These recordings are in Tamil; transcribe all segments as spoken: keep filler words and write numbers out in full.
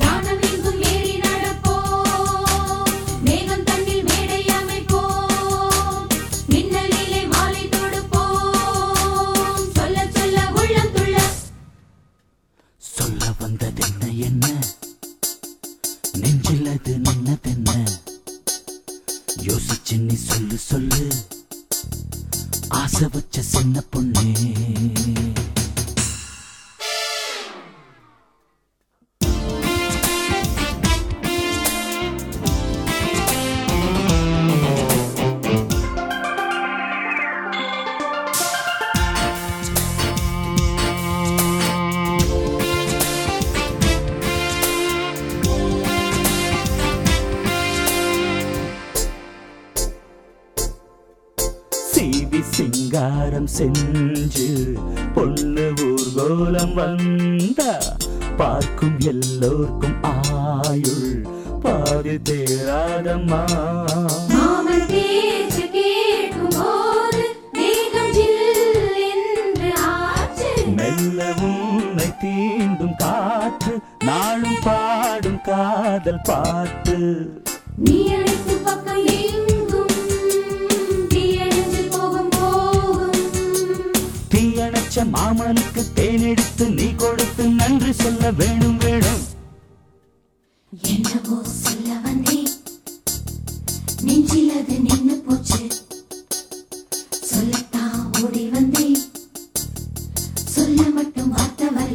நெஞ்சிலது நின்னதென்ன யோசிச்சு நீ சொல்லு சொல்லு ஆசை வச்ச சின்ன பொண்ணே சீவி சிங்காரம் செஞ்சு பொண்ணு ஊர்கோலம் வந்தா பார்க்கும் எல்லோர்க்கும் ஆயுள் பாதி தேராதம்மா மெல்ல உன்னை தீண்டும் காற்று நாளும் பாடும் காதல் பாட்டு நீ அழைத்து பக்கம் எங்கும் தீயணைச்சு போகும் போகும் தீயணைச்ச மாமனுக்கு தேனெடுத்து நீ கொடுத்து நன்றி சொல்ல வேணும் வேணும் என்னவோ சொல்ல வந்தேன் நெஞ்சில் அது நின்னு போச்சு சொல்லத்தான் ஓடி வந்தேன் சொல்ல மட்டும் வார்த்தை வரல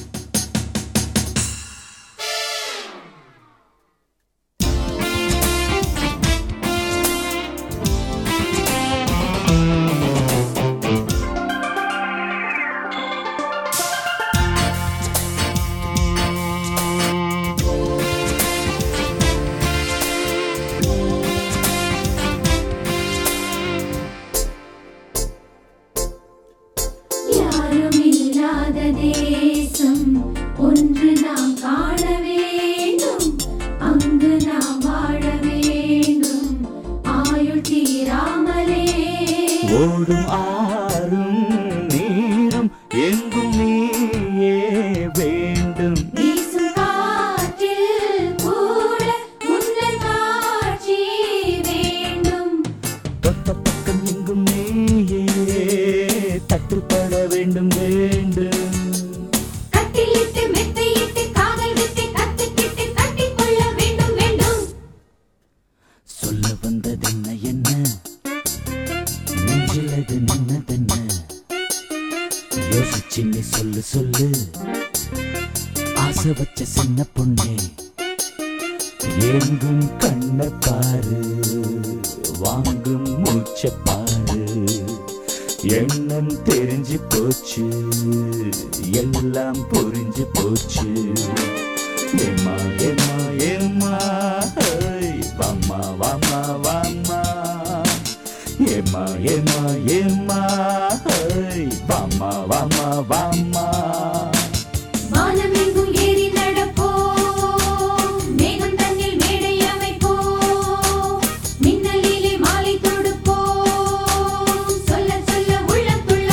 தேசம் ஒன்று நாம் காண வேண்டும் அங்கு நாம் வாழ வேண்டும் ஆயுள் தீராமலே ஓடும் ஆறும் நீரும் எங்கும் நீயே வேண்டும் வீசும் காற்றில் கூட உன்னன் காட்சி வேண்டும் தொட்ட பக்கம் எங்கும் நீயே தட்டுப்பட வேண்டும் வேண்டும் கட்டிலிட்டு மெத்தையிட்டு காதல் விட்டு கத்துக்கிட்டு கட்டிக்கொள்ள வேண்டும் வேண்டும் சொல்ல வந்ததென்ன என்ன நெஞ்சிலது நின்னதென்ன யோசிச்சு நீ சொல்லு சொல்லு ஆசை வச்ச சின்ன பொண்ணே எங்கும் கண்ண பாரு வாங்கும் மூச்ச பாரு எண்ணம் தெரிஞ்சு போச்சு எல்லாம் புரிஞ்சு போச்சு ஏமா ஏமா ஏமா வாமா வாமா வாமா ஏமா ஏமா ஏமா வாமா வாமா வாமா வானமெங்கும் ஏறி நடப்போம் மேகம் தன்னில் மேடை அமைப்போம் மின்னலிலே மாலை தொடுப்போம் சொல்ல சொல்ல உள்ளத்துள்ள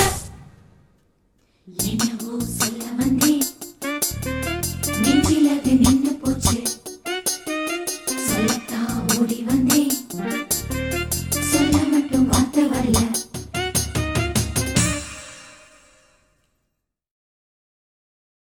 என்னவோ சொல்ல வந்தேன் நெஞ்சில் அது நின்னு போச்சு சொல்லத்தான் ஓடி வந்தேன்